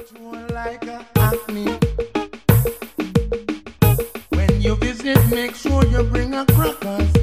Like a acne. When you visit, make sure you bring a crackers.